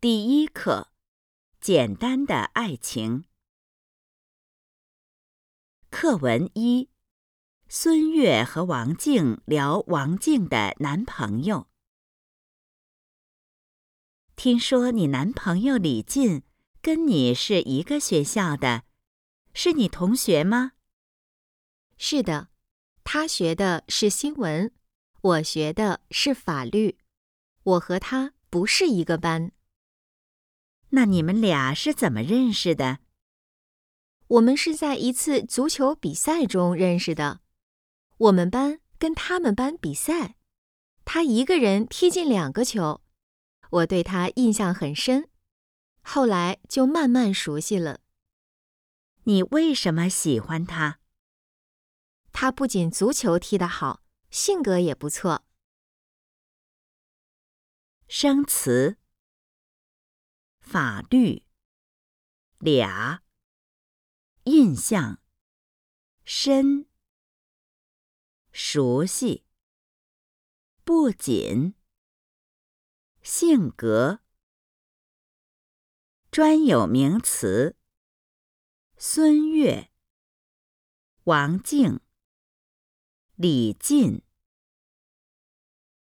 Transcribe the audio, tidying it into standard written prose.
第一课：简单的爱情。课文1：孙悦和王静聊王静的男朋友。听说你男朋友李进跟你是一个学校的，是你同学吗？ 是的，他学的是新闻，我学的是法律。我和他不是一个班。 那你们俩是怎么认识的？ 我们是在一次足球比赛中认识的。我们班跟他们班比赛，他一个人踢进2个球，我对他印象很深，后来就慢慢熟悉了。 你为什么喜欢他？ 他不仅足球踢得好，性格也不错。 生词：法律、俩、印象、深、熟悉、不仅、性格。专有名词：孙悦、王静、李进。